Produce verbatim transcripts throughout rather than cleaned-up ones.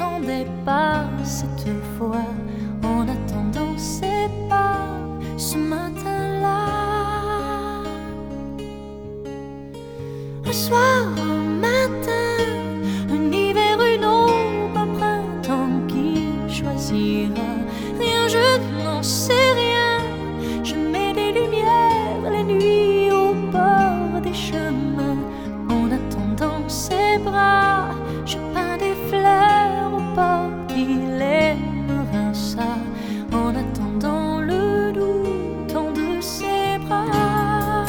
m'entendais pas cette fois. En attendant ses pas ce matin-là, un soir, un matin, un hiver, une aube, un printemps, qui choisira? Rien, je n'en sais rien. Je mets des lumières la nuit au bord des chemins. En attendant ses bras, je peins des fleurs au portes. Il aimera ça. En attendant le doux temps de ses bras.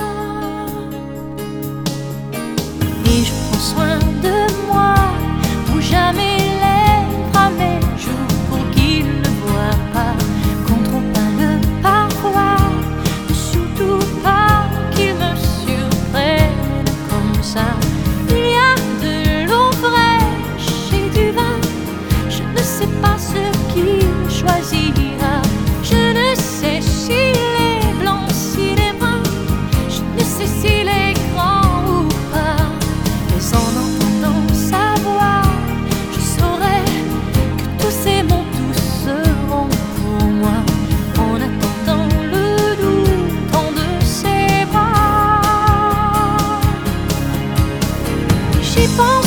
Et je prends soin de moi pour jamais l'être à mes joues, pour qu'il ne voie pas qu'on trop parle parfois, mais surtout pas qu'il me surprenne comme ça. Il y a de l'eau fraîche et du vin, je ne sais pas ce qu'il choisira. Je ne sais s'il est blanc, s'il est brun, je ne sais s'il est grand ou pas. Mais en entendant sa voix, je saurais que tous ces mots tous seront pour moi. En attendant le doux temps de ses bras, j'y pense.